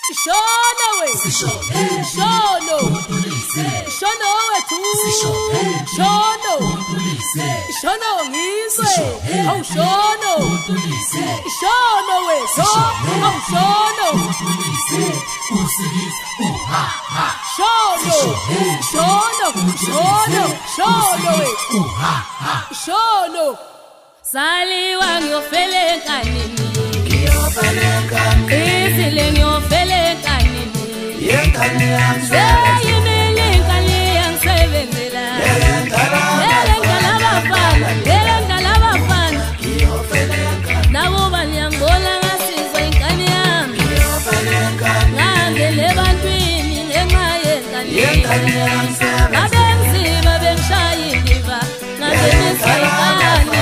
Shona we Shono Shono wethu Shono Shono ngizwe awu Shono Shono wethu awu Shono usikisa uha ha Shono Shono Shono Shono wethu uha ha Shono Saliwa ngiyofele kanini Isile ngiyofele kanini yengane yami Seyimele ngale yangisebenzela Yelengala abafana Nabo banyangibona ngasizwa ingane yami Ngangele ebantwini ngenxa yengane Abenzima bengishaya indiva Ngazenisa ingane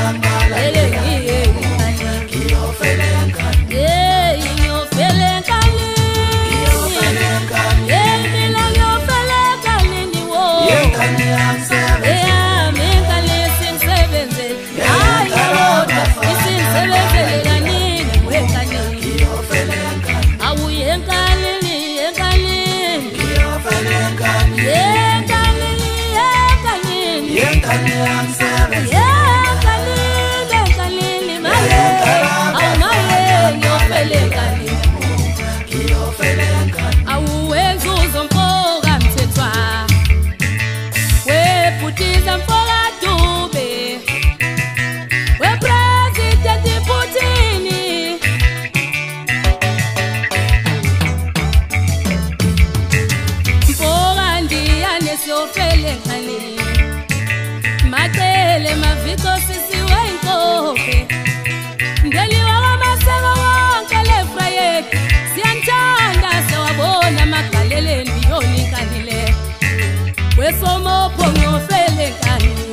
Matele maviko sisi wenkope Ngeliwa wamaseko wonke lefrayeki Siyanthanda sewabona magalele ndiyoni kanile Wesomopo ngiyofele kanini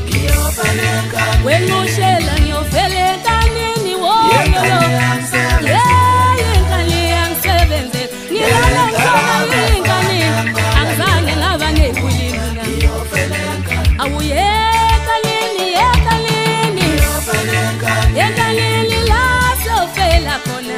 Wenushela ngiyofele kanini Woyolo Yenkani yangisebenze Ngilala ngishona yingani Angizange ngaba nekulina Awuyekalini Yekalini la sofela khona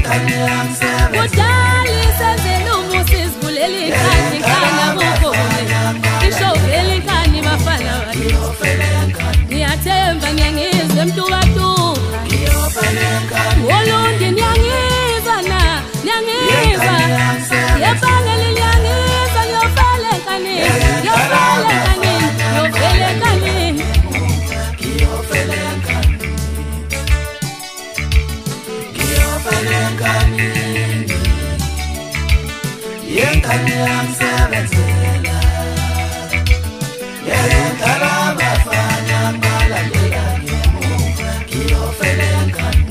Kudali senzela umusi sivuleli ikhani Khana bukule Ishofeli ikhani bafana bani Ngiyathemba ngiyangizwa emtukatuka Wolundi niyangizwa na Niyangizwa Yebangeli niyangizwa Ngiyofele kanini Ngiyofele kanini Ngiyofele kanini yengane yami sebenzela yengala abafana balandela ngemuva ngiyofele ngani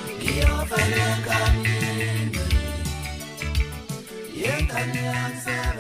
yengane yami